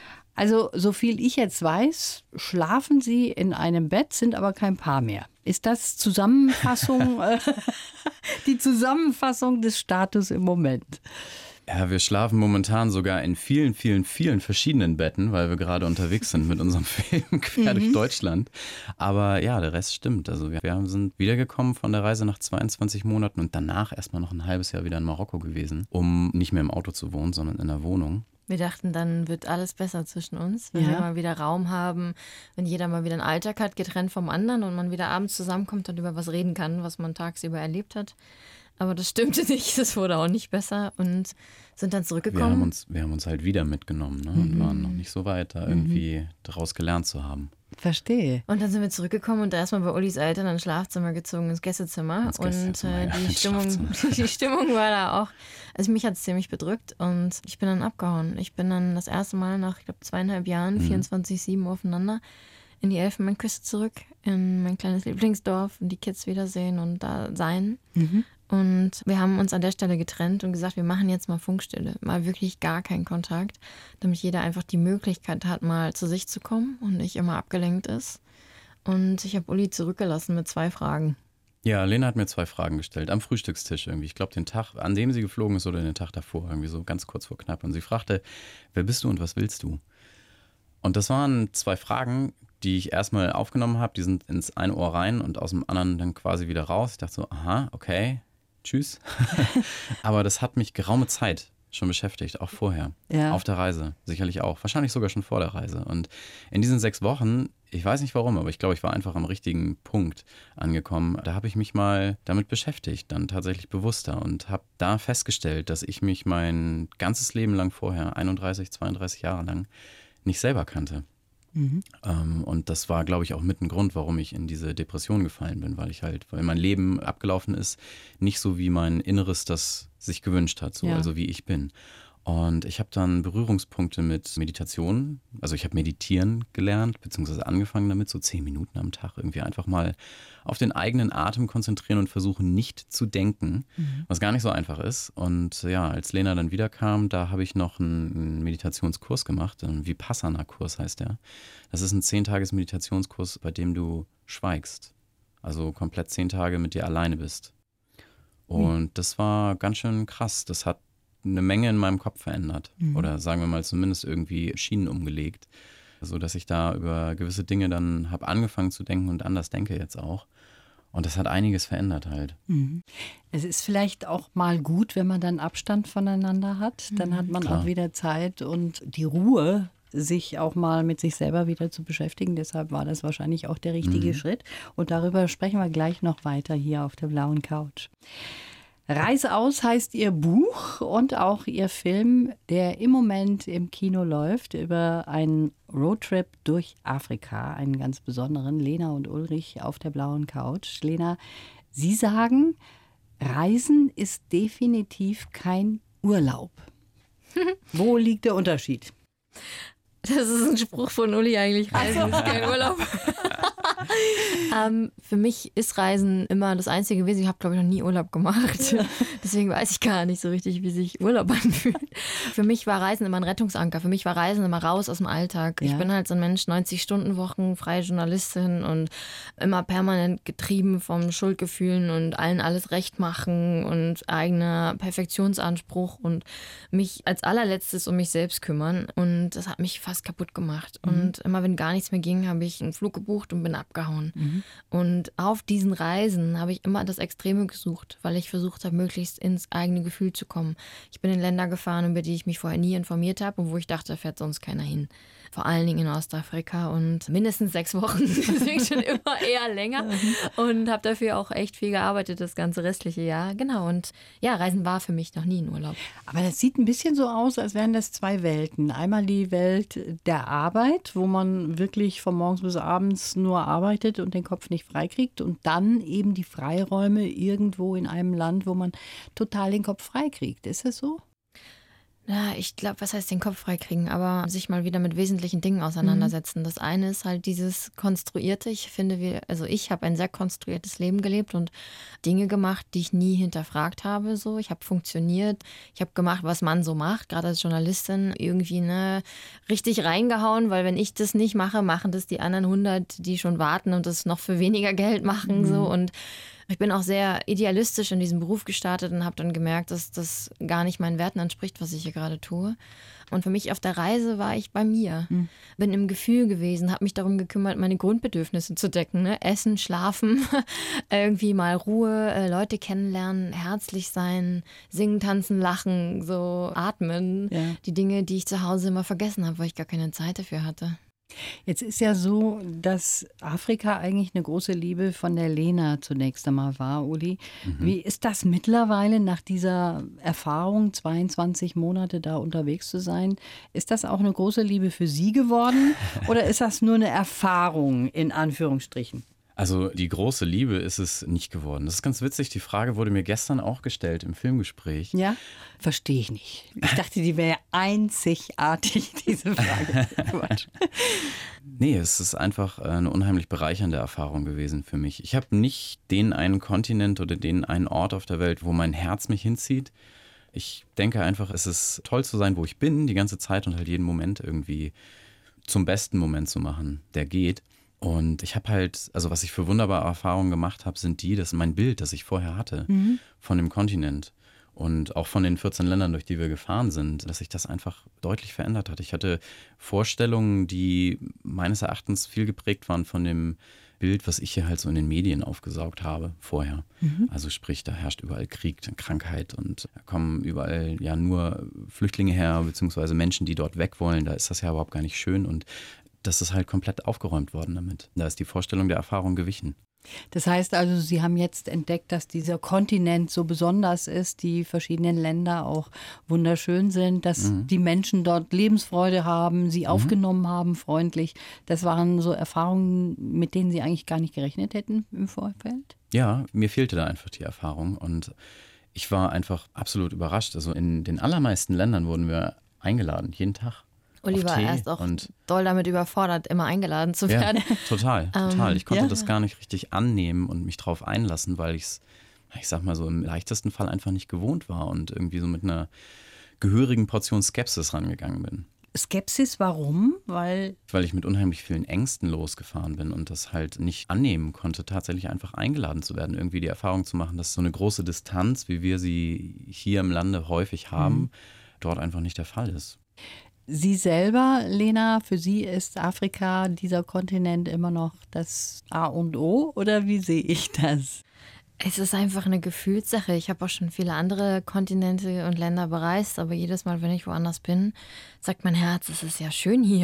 Also, so viel ich jetzt weiß, schlafen Sie in einem Bett, sind aber kein Paar mehr. Ist das Zusammenfassung, äh, die Zusammenfassung des Status im Moment? Ja, wir schlafen momentan sogar in vielen, vielen, vielen verschiedenen Betten, weil wir gerade unterwegs sind mit unserem Film quer durch Deutschland. Aber ja, der Rest stimmt. Also wir, wir sind wiedergekommen von der Reise nach zweiundzwanzig Monaten und danach erstmal noch ein halbes Jahr wieder in Marokko gewesen, um nicht mehr im Auto zu wohnen, sondern in der Wohnung. Wir dachten, dann wird alles besser zwischen uns, wenn ja. wir mal wieder Raum haben, wenn jeder mal wieder einen Alltag hat, getrennt vom anderen und man wieder abends zusammenkommt und über was reden kann, was man tagsüber erlebt hat. Aber das stimmte nicht, es wurde auch nicht besser und sind dann zurückgekommen. Wir haben uns, wir haben uns halt wieder mitgenommen, ne? Und mhm. waren noch nicht so weit, da irgendwie mhm. daraus gelernt zu haben. Verstehe. Und dann sind wir zurückgekommen und erstmal bei Ulis Eltern ins Schlafzimmer gezogen, ins Gästezimmer. Ins Gästezimmer, und äh, ja, die, Stimmung, die Stimmung war da auch, also mich hat es ziemlich bedrückt und ich bin dann abgehauen. Ich bin dann das erste Mal nach, ich glaube, zweieinhalb Jahren, mhm. vierundzwanzig sieben aufeinander, in die Elfenbeinküste zurück, in mein kleines Lieblingsdorf und die Kids wiedersehen und da sein. Mhm. Und wir haben uns an der Stelle getrennt und gesagt, wir machen jetzt mal Funkstille, mal wirklich gar keinen Kontakt, damit jeder einfach die Möglichkeit hat, mal zu sich zu kommen und nicht immer abgelenkt ist. Und ich habe Uli zurückgelassen mit zwei Fragen. Ja, Lena hat mir zwei Fragen gestellt, am Frühstückstisch irgendwie. Ich glaube, den Tag, an dem sie geflogen ist oder den Tag davor, irgendwie so ganz kurz vor knapp. Und sie fragte, wer bist du und was willst du? Und das waren zwei Fragen, die ich erstmal aufgenommen habe. Die sind ins eine Ohr rein und aus dem anderen dann quasi wieder raus. Ich dachte so, aha, okay. Tschüss. Aber das hat mich geraume Zeit schon beschäftigt, auch vorher. Ja. Auf der Reise, sicherlich auch. Wahrscheinlich sogar schon vor der Reise. Und in diesen sechs Wochen, ich weiß nicht warum, aber ich glaube, ich war einfach am richtigen Punkt angekommen. Da habe ich mich mal damit beschäftigt, dann tatsächlich bewusster und habe da festgestellt, dass ich mich mein ganzes Leben lang vorher, einunddreißig, zweiunddreißig Jahre lang, nicht selber kannte. Mhm. Ähm, und das war, glaube ich, auch mit ein Grund, warum ich in diese Depression gefallen bin, weil ich halt, weil mein Leben abgelaufen ist, nicht so wie mein Inneres das sich gewünscht hat, so Ja. also wie ich bin. Und ich habe dann Berührungspunkte mit Meditation, also ich habe meditieren gelernt, beziehungsweise angefangen damit, so zehn Minuten am Tag irgendwie einfach mal auf den eigenen Atem konzentrieren und versuchen nicht zu denken, mhm. was gar nicht so einfach ist. Und ja, als Lena dann wiederkam, da habe ich noch einen, einen Meditationskurs gemacht, ein Vipassana-Kurs heißt der. Das ist ein zehn-Tages-Meditationskurs, bei dem du schweigst, also komplett zehn Tage mit dir alleine bist. Und das war ganz schön krass, das hat eine Menge in meinem Kopf verändert mhm. oder sagen wir mal zumindest irgendwie Schienen umgelegt, sodass ich da über gewisse Dinge dann habe angefangen zu denken und anders denke jetzt auch. Und das hat einiges verändert halt. Mhm. Es ist vielleicht auch mal gut, wenn man dann Abstand voneinander hat. Dann hat man Klar. auch wieder Zeit und die Ruhe, sich auch mal mit sich selber wieder zu beschäftigen. Deshalb war das wahrscheinlich auch der richtige Mhm. Schritt. Und darüber sprechen wir gleich noch weiter hier auf der blauen Couch. Reise aus heißt ihr Buch und auch ihr Film, der im Moment im Kino läuft, über einen Roadtrip durch Afrika, einen ganz besonderen. Lena und Ulrich auf der blauen Couch. Lena, Sie sagen, Reisen ist definitiv kein Urlaub. Wo liegt der Unterschied? Das ist ein Spruch von Uli eigentlich. Reisen ist kein Urlaub. ähm, für mich ist Reisen immer das Einzige gewesen. Ich habe, glaube ich, noch nie Urlaub gemacht. Deswegen weiß ich gar nicht so richtig, wie sich Urlaub anfühlt. Für mich war Reisen immer ein Rettungsanker. Für mich war Reisen immer raus aus dem Alltag. Ja. Ich bin halt so ein Mensch, neunzig-Stunden-Wochen, freie Journalistin und immer permanent getrieben vom Schuldgefühlen und allen alles recht machen und eigener Perfektionsanspruch und mich als allerletztes um mich selbst kümmern. Und das hat mich fast kaputt gemacht. Mhm. Und immer wenn gar nichts mehr ging, habe ich einen Flug gebucht und bin abgehauen. Mhm. Und auf diesen Reisen habe ich immer das Extreme gesucht, weil ich versucht habe, möglichst ins eigene Gefühl zu kommen. Ich bin in Länder gefahren, über die ich mich vorher nie informiert habe und wo ich dachte, da fährt sonst keiner hin. Vor allen Dingen in Ostafrika und mindestens sechs Wochen, deswegen schon immer eher länger und habe dafür auch echt viel gearbeitet das ganze restliche Jahr. Genau, und ja, Reisen war für mich noch nie ein Urlaub. Aber das sieht ein bisschen so aus, als wären das zwei Welten. Einmal die Welt der Arbeit, wo man wirklich von morgens bis abends nur arbeitet und den Kopf nicht freikriegt, und dann eben die Freiräume irgendwo in einem Land, wo man total den Kopf freikriegt. Ist das so? Ja, ich glaube, was heißt den Kopf freikriegen, aber sich mal wieder mit wesentlichen Dingen auseinandersetzen. Mhm. Das eine ist halt dieses Konstruierte. Ich finde, wir, also ich habe ein sehr konstruiertes Leben gelebt und Dinge gemacht, die ich nie hinterfragt habe. So, ich habe funktioniert, ich habe gemacht, was man so macht, gerade als Journalistin irgendwie ne, richtig reingehauen, weil wenn ich das nicht mache, machen das die anderen hundert, die schon warten und das noch für weniger Geld machen. Mhm. So und ich bin auch sehr idealistisch in diesem Beruf gestartet und habe dann gemerkt, dass das gar nicht meinen Werten entspricht, was ich hier gerade tue. Und für mich auf der Reise war ich bei mir. Mhm. Bin im Gefühl gewesen, habe mich darum gekümmert, meine Grundbedürfnisse zu decken. Ne? Essen, schlafen, irgendwie mal Ruhe, äh, Leute kennenlernen, herzlich sein, singen, tanzen, lachen, so atmen. Ja. Die Dinge, die ich zu Hause immer vergessen habe, weil ich gar keine Zeit dafür hatte. Jetzt ist ja so, dass Afrika eigentlich eine große Liebe von der Lena zunächst einmal war, Uli. Mhm. Wie ist das mittlerweile nach dieser Erfahrung, zweiundzwanzig Monate da unterwegs zu sein? Ist das auch eine große Liebe für Sie geworden oder ist das nur eine Erfahrung in Anführungsstrichen? Also die große Liebe ist es nicht geworden. Das ist ganz witzig. Die Frage wurde mir gestern auch gestellt im Filmgespräch. Ja, verstehe ich nicht. Ich dachte, die wäre einzigartig, diese Frage. Quatsch. Nee, es ist einfach eine unheimlich bereichernde Erfahrung gewesen für mich. Ich habe nicht den einen Kontinent oder den einen Ort auf der Welt, wo mein Herz mich hinzieht. Ich denke einfach, es ist toll zu sein, wo ich bin, die ganze Zeit und halt jeden Moment irgendwie zum besten Moment zu machen, der geht. Und ich habe halt, also was ich für wunderbare Erfahrungen gemacht habe, sind die, dass mein Bild, das ich vorher hatte, mhm. von dem Kontinent und auch von den vierzehn Ländern, durch die wir gefahren sind, dass sich das einfach deutlich verändert hat. Ich hatte Vorstellungen, die meines Erachtens viel geprägt waren von dem Bild, was ich hier halt so in den Medien aufgesaugt habe vorher. Mhm. Also sprich, da herrscht überall Krieg, Krankheit und da kommen überall ja nur Flüchtlinge her, beziehungsweise Menschen, die dort weg wollen. Da ist das ja überhaupt gar nicht schön und das ist halt komplett aufgeräumt worden damit. Da ist die Vorstellung der Erfahrung gewichen. Das heißt also, Sie haben jetzt entdeckt, dass dieser Kontinent so besonders ist, die verschiedenen Länder auch wunderschön sind, dass Mhm. die Menschen dort Lebensfreude haben, Sie aufgenommen haben, freundlich. Das waren so Erfahrungen, mit denen Sie eigentlich gar nicht gerechnet hätten im Vorfeld? Ja, mir fehlte da einfach die Erfahrung und ich war einfach absolut überrascht. Also in den allermeisten Ländern wurden wir eingeladen, jeden Tag. Uli auf war Tee erst auch und doll damit überfordert, immer eingeladen zu ja, werden. total, total. Ich konnte ja. das gar nicht richtig annehmen und mich drauf einlassen, weil ich es, ich sag mal so im leichtesten Fall einfach nicht gewohnt war und irgendwie so mit einer gehörigen Portion Skepsis rangegangen bin. Skepsis, warum? Weil Weil ich mit unheimlich vielen Ängsten losgefahren bin und das halt nicht annehmen konnte, tatsächlich einfach eingeladen zu werden, irgendwie die Erfahrung zu machen, dass so eine große Distanz, wie wir sie hier im Lande häufig haben, Mhm. dort einfach nicht der Fall ist. Sie selber, Lena, für Sie ist Afrika, dieser Kontinent immer noch das A und O oder wie sehe ich das? Es ist einfach eine Gefühlssache. Ich habe auch schon viele andere Kontinente und Länder bereist, aber jedes Mal, wenn ich woanders bin, sagt mein Herz, es ist ja schön hier.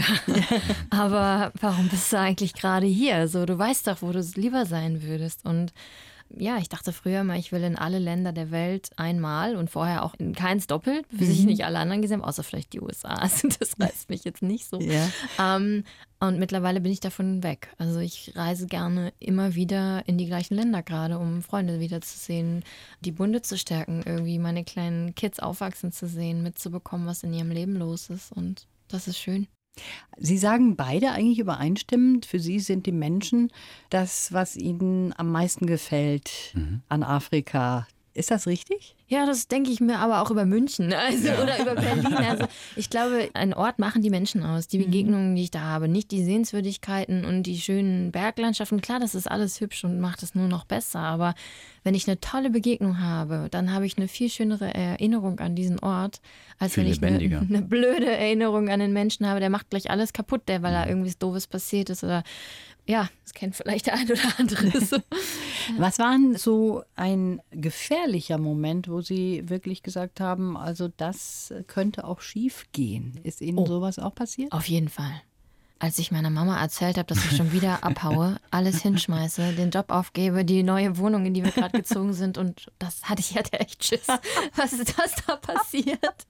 Aber warum bist du eigentlich gerade hier? So, du weißt doch, wo du lieber sein würdest. Und ja, ich dachte früher mal, ich will in alle Länder der Welt einmal und vorher auch in keins doppelt, bis ich nicht alle anderen gesehen habe, außer vielleicht die U S A. Also das reizt mich jetzt nicht so. Ja. Ähm, und mittlerweile bin ich davon weg. Also ich reise gerne immer wieder in die gleichen Länder gerade, um Freunde wiederzusehen, die Bunde zu stärken, irgendwie meine kleinen Kids aufwachsen zu sehen, mitzubekommen, was in ihrem Leben los ist. Und das ist schön. Sie sagen beide eigentlich übereinstimmend, für Sie sind die Menschen das, was Ihnen am meisten gefällt Mhm. an Afrika. Ist das richtig? Ja, das denke ich mir aber auch über München also, Ja. oder über Berlin. Also ich glaube, ein Ort machen die Menschen aus, die Begegnungen, die ich da habe. Nicht die Sehenswürdigkeiten und die schönen Berglandschaften. Klar, das ist alles hübsch und macht es nur noch besser. Aber wenn ich eine tolle Begegnung habe, dann habe ich eine viel schönere Erinnerung an diesen Ort, als Viel wenn ich eine, lebendiger. eine blöde Erinnerung an den Menschen habe. Der macht gleich alles kaputt, der, weil da irgendwas Doofes passiert ist. Oder ja, das kennt vielleicht der ein oder andere. So. Was war denn so ein gefährlicher Moment, wo Sie wirklich gesagt haben, also das könnte auch schief gehen? Ist Ihnen Oh. sowas auch passiert? Auf jeden Fall. Als ich meiner Mama erzählt habe, dass ich schon wieder abhaue, alles hinschmeiße, den Job aufgebe, die neue Wohnung, in die wir gerade gezogen sind und das hatte ich hatte echt Schiss. Was ist das da passiert?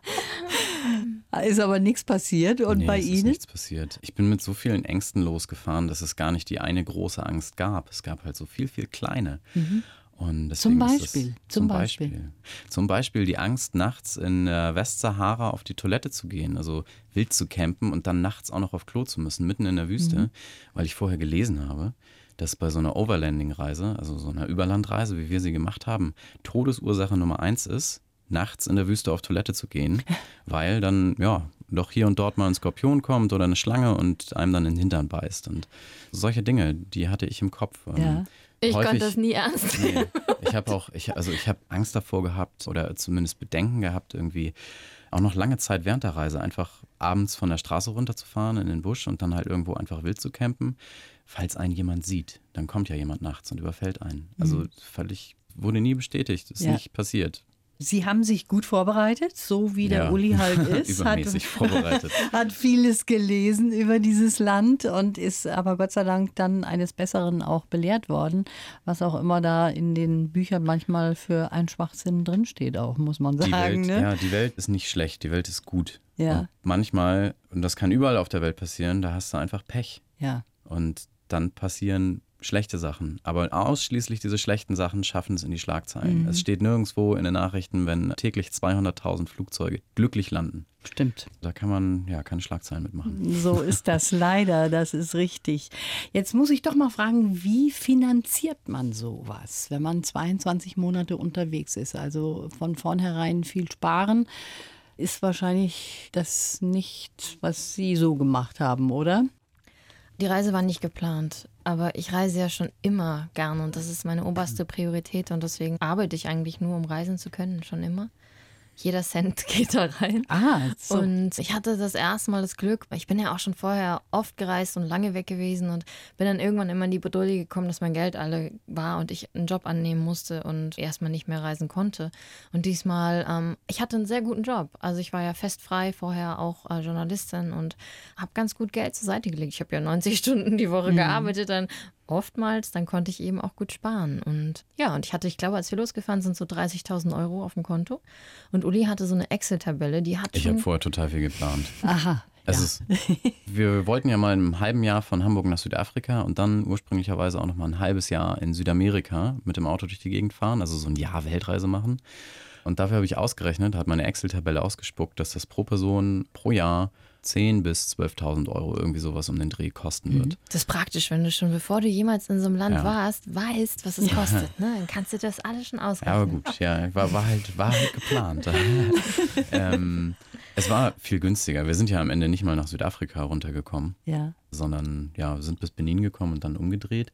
Ist aber nichts passiert. Und Nee, bei es ist Ihnen? nichts passiert. Ich bin mit so vielen Ängsten losgefahren, dass es gar nicht die eine große Angst gab. Es gab halt so viel, viel kleine. Und deswegen Zum ist Beispiel, Das, zum zum Beispiel. Beispiel. Zum Beispiel die Angst, nachts in der Westsahara auf die Toilette zu gehen, also wild zu campen und dann nachts auch noch auf Klo zu müssen, mitten in der Wüste, weil ich vorher gelesen habe, dass bei so einer Overlanding-Reise, also so einer Überlandreise, wie wir sie gemacht haben, Todesursache Nummer eins ist, nachts in der Wüste auf Toilette zu gehen, weil dann, ja, doch hier und dort mal ein Skorpion kommt oder eine Schlange und einem dann in den Hintern beißt. Und solche Dinge, die hatte ich im Kopf. Ähm, Ja. Ich häufig- konnte das nie ernst nehmen. Nee, ich habe auch, ich, also ich habe Angst davor gehabt oder zumindest Bedenken gehabt, irgendwie auch noch lange Zeit während der Reise einfach abends von der Straße runterzufahren in den Busch und dann halt irgendwo einfach wild zu campen. Falls einen jemand sieht, dann kommt ja jemand nachts und überfällt einen. Also völlig, wurde nie bestätigt, ist Ja. nicht passiert. Sie haben sich gut vorbereitet, so wie der Ja. Uli halt ist. Übermäßig vorbereitet. Hat vieles gelesen über dieses Land und ist aber Gott sei Dank dann eines Besseren auch belehrt worden, was auch immer da in den Büchern manchmal für ein Schwachsinn drinsteht auch, muss man Die sagen. Welt, ne? ja, die Welt ist nicht schlecht, die Welt ist gut. Ja. Und manchmal, und das kann überall auf der Welt passieren, da hast du einfach Pech. Ja. Und dann passieren schlechte Sachen. Aber ausschließlich diese schlechten Sachen schaffen es in die Schlagzeilen. Mhm. Es steht nirgendwo in den Nachrichten, wenn täglich zweihunderttausend Flugzeuge glücklich landen. Stimmt. Da kann man ja keine Schlagzeilen mitmachen. So ist das leider, das ist richtig. Jetzt muss ich doch mal fragen, wie finanziert man sowas, wenn man zweiundzwanzig Monate unterwegs ist? Also von vornherein viel sparen ist wahrscheinlich das nicht, was Sie so gemacht haben, oder? Die Reise war nicht geplant, aber ich reise ja schon immer gern und das ist meine oberste Priorität und deswegen arbeite ich eigentlich nur, um reisen zu können, schon immer. Jeder Cent geht da rein. Ah, so. Und ich hatte das erste Mal das Glück, ich bin ja auch schon vorher oft gereist und lange weg gewesen und bin dann irgendwann immer in die Bredouille gekommen, dass mein Geld alle war und ich einen Job annehmen musste und erstmal nicht mehr reisen konnte. Und diesmal, ähm, ich hatte einen sehr guten Job. Also ich war ja fest frei, vorher auch äh, Journalistin und habe ganz gut Geld zur Seite gelegt. Ich habe ja neunzig Stunden die Woche mhm. gearbeitet, dann oftmals, dann konnte ich eben auch gut sparen. Und ja, und ich hatte, ich glaube, als wir losgefahren sind, so dreißigtausend Euro auf dem Konto. Und Uli hatte so eine Excel-Tabelle, die hat Ich habe vorher total viel geplant. Aha. Es ja. ist, wir wollten ja mal in einem halben Jahr von Hamburg nach Südafrika und dann ursprünglicherweise auch noch mal ein halbes Jahr in Südamerika mit dem Auto durch die Gegend fahren, also so ein Jahr Weltreise machen. Und dafür habe ich ausgerechnet, hat meine Excel-Tabelle ausgespuckt, dass das pro Person pro Jahr zehntausend bis zwölftausend Euro irgendwie sowas um den Dreh kosten wird. Das ist praktisch, wenn du schon, bevor du jemals in so einem Land Ja. warst, weißt, was es kostet. Ne? Dann kannst du das alles schon ausrechnen. Ja, aber gut, ja, war, war, halt, war halt geplant. ähm, es war viel günstiger. Wir sind ja am Ende nicht mal nach Südafrika runtergekommen, Ja. sondern ja, sind bis Benin gekommen und dann umgedreht.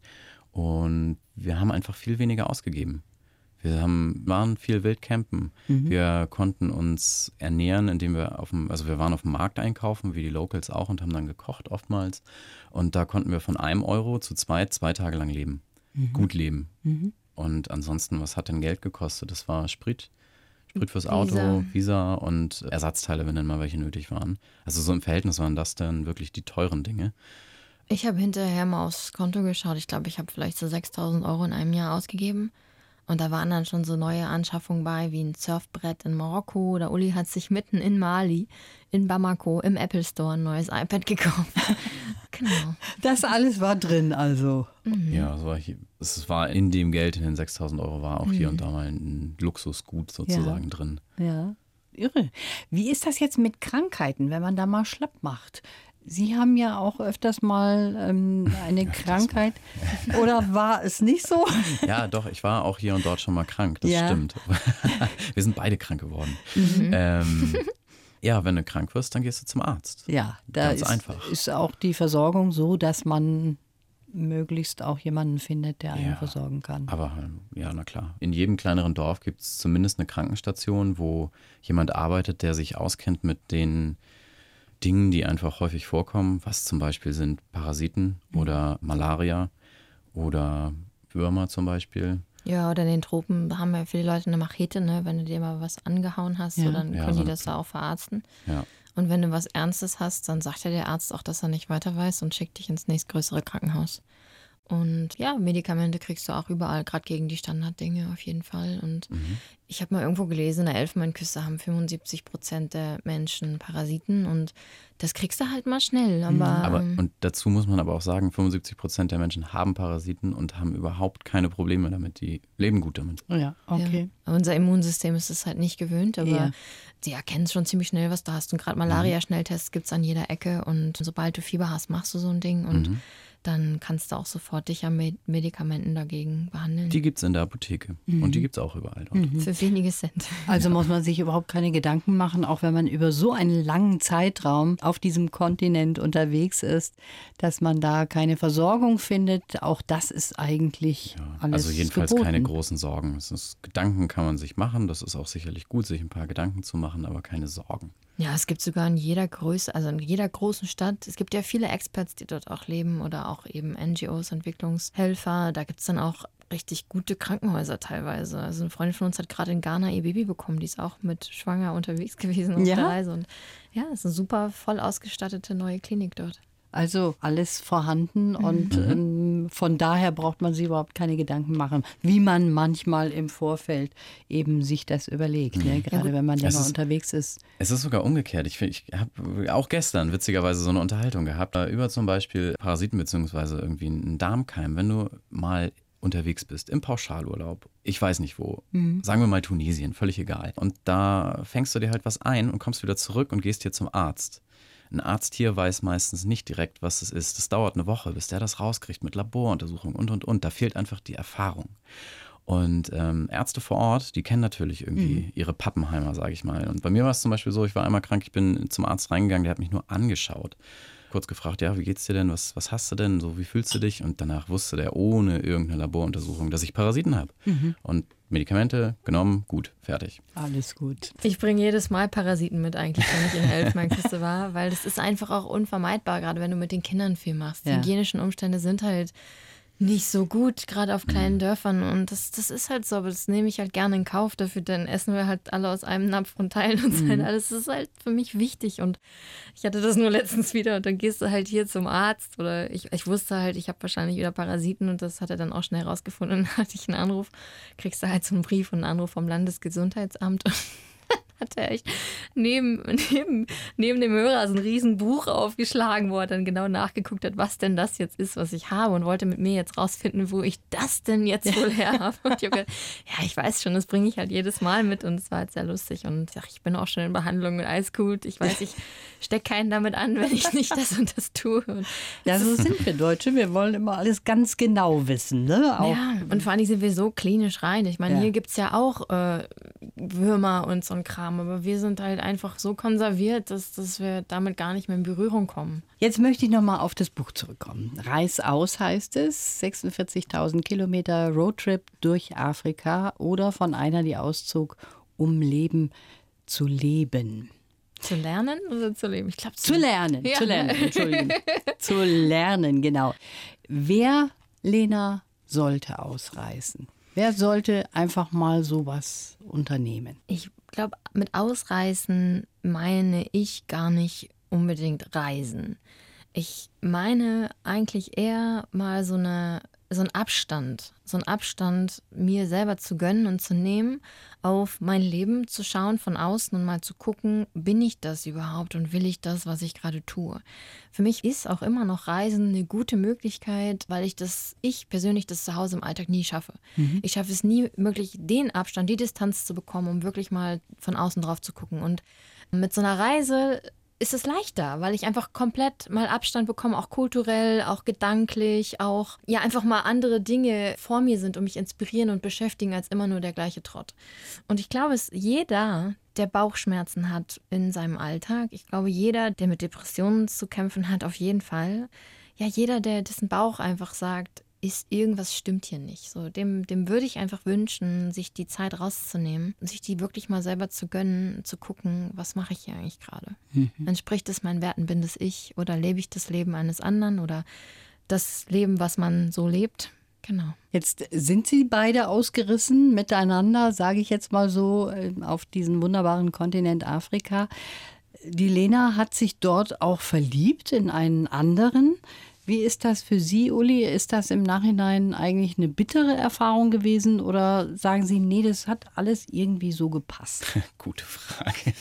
Und wir haben einfach viel weniger ausgegeben. Wir haben, waren viel wild campen. Mhm. Wir konnten uns ernähren, indem wir auf dem, also wir waren auf dem Markt einkaufen, wie die Locals auch, und haben dann gekocht oftmals. Und da konnten wir von einem Euro zu zwei, zwei Tage lang leben. Mhm. Gut leben. Mhm. Und ansonsten, was hat denn Geld gekostet? Das war Sprit. Sprit fürs Auto, Visa. Visa und Ersatzteile, wenn dann mal welche nötig waren. Also so im Verhältnis waren das dann wirklich die teuren Dinge. Ich habe hinterher mal aufs Konto geschaut. Ich glaube, ich habe vielleicht so sechstausend Euro in einem Jahr ausgegeben. Und da waren dann schon so neue Anschaffungen bei, wie ein Surfbrett in Marokko. Oder Uli hat sich mitten in Mali, in Bamako, im Apple Store ein neues iPad gekauft. Genau. Das alles war drin, also. Mhm. Ja, es war, hier, es war in dem Geld, in den sechstausend Euro, war auch mhm. hier und da mal ein Luxusgut sozusagen ja. drin. Ja, irre. Wie ist das jetzt mit Krankheiten, wenn man da mal schlapp macht? Sie haben ja auch öfters mal ähm, eine Krankheit. Oder war es nicht so? Ja, doch, ich war auch hier und dort schon mal krank, das ja. stimmt. Wir sind beide krank geworden. Mhm. Ähm, ja, wenn du krank wirst, dann gehst du zum Arzt. Ja, da Ganz ist, einfach. ist auch die Versorgung so, dass man möglichst auch jemanden findet, der einen ja, versorgen kann. Aber ja, na klar. In jedem kleineren Dorf gibt es zumindest eine Krankenstation, wo jemand arbeitet, der sich auskennt mit den Dingen, die einfach häufig vorkommen, was zum Beispiel sind Parasiten mhm. oder Malaria oder Würmer zum Beispiel. Ja, oder in den Tropen haben ja viele Leute eine Machete, ne? Wenn du dir mal was angehauen hast, ja. so, dann ja, können so die das da auch verarzten. Ja. Und wenn du was Ernstes hast, dann sagt ja der Arzt auch, dass er nicht weiter weiß und schickt dich ins nächstgrößere Krankenhaus. Und ja, Medikamente kriegst du auch überall, gerade gegen die Standarddinge auf jeden Fall. Und mhm. ich habe mal irgendwo gelesen, in der Elfenbeinküste haben fünfundsiebzig Prozent der Menschen Parasiten und das kriegst du halt mal schnell. Aber, aber und dazu muss man aber auch sagen, fünfundsiebzig Prozent der Menschen haben Parasiten und haben überhaupt keine Probleme damit. Die leben gut damit. Ja, okay. Ja, unser Immunsystem ist es halt nicht gewöhnt, aber ja. die erkennen schon ziemlich schnell, was du hast. Und gerade Malaria-Schnelltests gibt es an jeder Ecke und sobald du Fieber hast, machst du so ein Ding und mhm. dann kannst du auch sofort dich an Med- Medikamenten dagegen behandeln. Die gibt es in der Apotheke mhm. und die gibt es auch überall dort. Mhm. Für wenige Cent. Also ja. muss man sich überhaupt keine Gedanken machen, auch wenn man über so einen langen Zeitraum auf diesem Kontinent unterwegs ist, dass man da keine Versorgung findet. Auch das ist eigentlich ja. alles Also jedenfalls geboten. keine großen Sorgen. Es ist, Gedanken kann man sich machen, das ist auch sicherlich gut, sich ein paar Gedanken zu machen, aber keine Sorgen. Ja, es gibt sogar in jeder Größe, also in jeder großen Stadt, es gibt ja viele Experts, die dort auch leben oder auch eben N G Os, Entwicklungshelfer. Da gibt es dann auch richtig gute Krankenhäuser teilweise. Also eine Freundin von uns hat gerade in Ghana ihr Baby bekommen, die ist auch mit schwanger unterwegs gewesen auf ja? der Reise. Und ja, es ist eine super voll ausgestattete neue Klinik dort. Also alles vorhanden und mhm. ähm, von daher braucht man sich überhaupt keine Gedanken machen, wie man manchmal im Vorfeld eben sich das überlegt, mhm. ne? Gerade ja, wenn man länger ist, unterwegs ist. Es ist sogar umgekehrt. Ich, ich habe auch gestern witzigerweise so eine Unterhaltung gehabt, über zum Beispiel Parasiten bzw. irgendwie einen Darmkeim. Wenn du mal unterwegs bist, im Pauschalurlaub, ich weiß nicht wo, mhm. sagen wir mal Tunesien, völlig egal. Und da fängst du dir halt was ein und kommst wieder zurück und gehst hier zum Arzt. Ein Arzt hier weiß meistens nicht direkt, was es ist. Das dauert eine Woche, bis der das rauskriegt mit Laboruntersuchungen und, und, und. Da fehlt einfach die Erfahrung. Und ähm, Ärzte vor Ort, die kennen natürlich irgendwie mhm. ihre Pappenheimer, sage ich mal. Und bei mir war es zum Beispiel so, ich war einmal krank, ich bin zum Arzt reingegangen, der hat mich nur angeschaut. Kurz gefragt, ja, wie geht's dir denn, was, was hast du denn, so, wie fühlst du dich? Und danach wusste der ohne irgendeine Laboruntersuchung, dass ich Parasiten habe. Mhm. Und Medikamente genommen, gut, fertig. Alles gut. Ich bringe jedes Mal Parasiten mit eigentlich, wenn ich in der Elfenbeinküste war, weil das ist einfach auch unvermeidbar, gerade wenn du mit den Kindern viel machst. Die Ja. hygienischen Umstände sind halt nicht so gut, gerade auf kleinen Dörfern und das, das ist halt so, aber das nehme ich halt gerne in Kauf dafür, dann essen wir halt alle aus einem Napf und teilen uns halt alles. Das ist halt für mich wichtig und ich hatte das nur letztens wieder und dann gehst du halt hier zum Arzt oder ich, ich wusste halt, ich habe wahrscheinlich wieder Parasiten und das hat er dann auch schnell rausgefunden und dann hatte ich einen Anruf, kriegst du halt so einen Brief und einen Anruf vom Landesgesundheitsamt und hat er echt neben, neben, neben dem Hörer so ein riesen Buch aufgeschlagen, wo er dann genau nachgeguckt hat, was denn das jetzt ist, was ich habe und wollte mit mir jetzt rausfinden, wo ich das denn jetzt wohl her habe. Und ich habe gedacht, ja, ich weiß schon, das bringe ich halt jedes Mal mit und es war halt sehr lustig und ich, dachte, ich bin auch schon in Behandlung mit alles gut. Ich weiß, ich stecke keinen damit an, wenn ich nicht das und das tue. Und Ja, so sind wir Deutsche. Wir wollen immer alles ganz genau wissen. Ne? Auch, ja, und vor allem sind wir so klinisch rein. Ich meine, Ja. hier gibt es ja auch äh, Würmer und so ein Kram, aber wir sind halt einfach so konserviert, dass, dass wir damit gar nicht mehr in Berührung kommen. Jetzt möchte ich nochmal auf das Buch zurückkommen. Reiß aus heißt es, sechsundvierzigtausend Kilometer Roadtrip durch Afrika oder von einer, die auszog, um Leben zu leben. Zu lernen oder zu leben? Ich glaube, Zu lernen, Ja. zu lernen, Entschuldigung. Zu lernen, genau. Wer, Lena, sollte ausreisen? Wer sollte einfach mal sowas unternehmen? Ich glaube, mit Ausreißen meine ich gar nicht unbedingt Reisen. Ich meine eigentlich eher mal so eine so einen Abstand, so einen Abstand mir selber zu gönnen und zu nehmen, auf mein Leben zu schauen von außen und mal zu gucken, bin ich das überhaupt und will ich das, was ich gerade tue. Für mich ist auch immer noch Reisen eine gute Möglichkeit, weil ich das, ich persönlich das zu Hause im Alltag nie schaffe. Mhm. Ich schaffe es nie wirklich, den Abstand, die Distanz zu bekommen, um wirklich mal von außen drauf zu gucken. Und mit so einer Reise ist es leichter, weil ich einfach komplett mal Abstand bekomme, auch kulturell, auch gedanklich, auch ja einfach mal andere Dinge vor mir sind und mich inspirieren und beschäftigen als immer nur der gleiche Trott. Und ich glaube, es jeder, der Bauchschmerzen hat in seinem Alltag, ich glaube, jeder, der mit Depressionen zu kämpfen hat, auf jeden Fall, ja, jeder, der dessen Bauch einfach sagt, ist irgendwas stimmt hier nicht. So, dem, dem würde ich einfach wünschen, sich die Zeit rauszunehmen und sich die wirklich mal selber zu gönnen, zu gucken, was mache ich hier eigentlich gerade? Mhm. Entspricht es meinen Werten, bin das ich oder lebe ich das Leben eines anderen oder das Leben, was man so lebt? Genau. Jetzt sind Sie beide ausgerissen miteinander, sage ich jetzt mal so, auf diesen wunderbaren Kontinent Afrika. Die Lena hat sich dort auch verliebt in einen anderen. Wie ist das für Sie, Uli? Ist das im Nachhinein eigentlich eine bittere Erfahrung gewesen oder sagen Sie, nee, das hat alles irgendwie so gepasst? Gute Frage.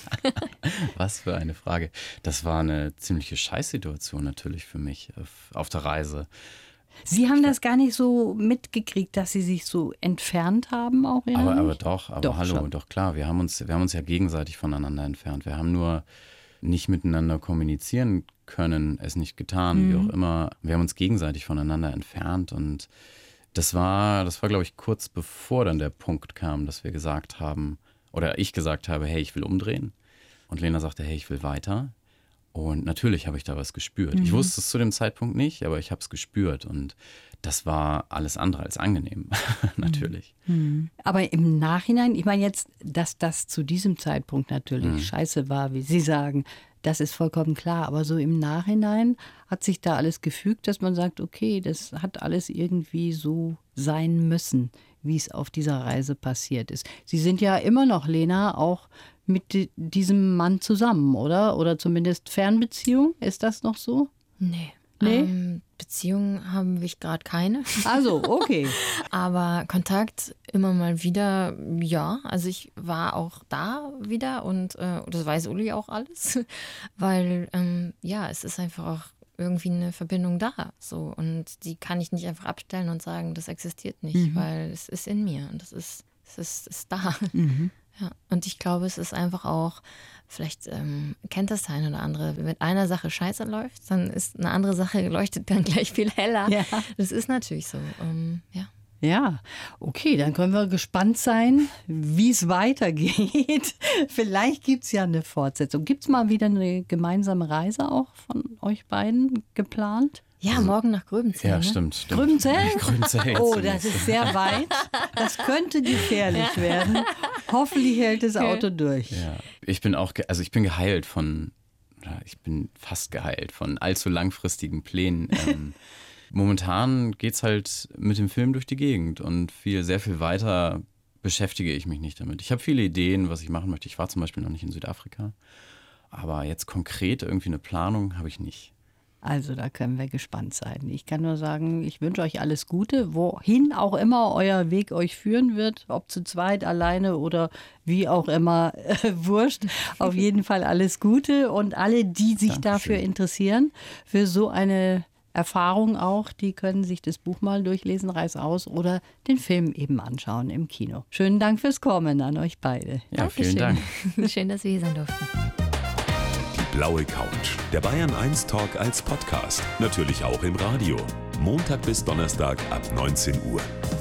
Was für eine Frage. Das war eine ziemliche Scheißsituation natürlich für mich auf, auf der Reise. Sie haben das gar nicht so mitgekriegt, dass Sie sich so entfernt haben auch innerlich? Aber, aber doch, aber doch, hallo, schon. doch klar, wir haben uns, wir haben uns ja gegenseitig voneinander entfernt. Wir haben nur nicht miteinander kommunizieren können, es nicht getan, mhm. wie auch immer. Wir haben uns gegenseitig voneinander entfernt und das war, das war, glaube ich, kurz bevor dann der Punkt kam, dass wir gesagt haben, oder ich gesagt habe, hey, ich will umdrehen. Und Lena sagte, hey, ich will weiter. Und natürlich habe ich da was gespürt. Mhm. Ich wusste es zu dem Zeitpunkt nicht, aber ich habe es gespürt und das war alles andere als angenehm, natürlich. Mhm. Aber im Nachhinein, ich meine jetzt, dass das zu diesem Zeitpunkt natürlich mhm. scheiße war, wie Sie sagen, das ist vollkommen klar. Aber so im Nachhinein hat sich da alles gefügt, dass man sagt, okay, das hat alles irgendwie so sein müssen, wie es auf dieser Reise passiert ist. Sie sind ja immer noch, Lena, auch mit diesem Mann zusammen, oder? Oder zumindest Fernbeziehung, ist das noch so? Nee. Nee? Ähm, Beziehungen haben wir gerade keine. Also, okay. Aber Kontakt immer mal wieder, ja. Also ich war auch da wieder und äh, das weiß Uli auch alles. Weil, ähm, ja, es ist einfach auch irgendwie eine Verbindung da. So. Und die kann ich nicht einfach abstellen und sagen, das existiert nicht, mhm. weil es ist in mir und das ist, es ist, ist da. Mhm. Ja, und ich glaube, es ist einfach auch, vielleicht ähm, kennt das der eine oder andere, wenn mit einer Sache scheiße läuft, dann ist eine andere Sache, leuchtet dann gleich viel heller. Ja. Das ist natürlich so, ähm, ja. Ja, okay, dann können wir gespannt sein, wie es weitergeht. Vielleicht gibt es ja eine Fortsetzung. Gibt es mal wieder eine gemeinsame Reise auch von euch beiden geplant? Ja, morgen nach Gröbenzell. Ja, ne? stimmt. stimmt. Gröbenzell? Gröbenzell Oh, jetzt das zunächst. ist sehr weit. Das könnte gefährlich werden. Hoffentlich hält das Auto durch. Ja, ich bin auch, ge- also ich bin geheilt von, oder ich bin fast geheilt von allzu langfristigen Plänen. Ähm, momentan geht's halt mit dem Film durch die Gegend und viel, sehr viel weiter beschäftige ich mich nicht damit. Ich habe viele Ideen, was ich machen möchte. Ich war zum Beispiel noch nicht in Südafrika, aber jetzt konkret irgendwie eine Planung habe ich nicht. Also da können wir gespannt sein. Ich kann nur sagen, ich wünsche euch alles Gute, wohin auch immer euer Weg euch führen wird, ob zu zweit, alleine oder wie auch immer, äh, wurscht. Auf jeden Fall alles Gute und alle, die sich Dankeschön. dafür interessieren, für so eine Erfahrung auch, die können sich das Buch mal durchlesen, Reiß aus oder den Film eben anschauen im Kino. Schönen Dank fürs Kommen an euch beide. Ja, vielen Dank. Schön, dass wir hier sein durften. Blaue Couch. Der Bayern eins Talk als Podcast. Natürlich auch im Radio. Montag bis Donnerstag ab neunzehn Uhr.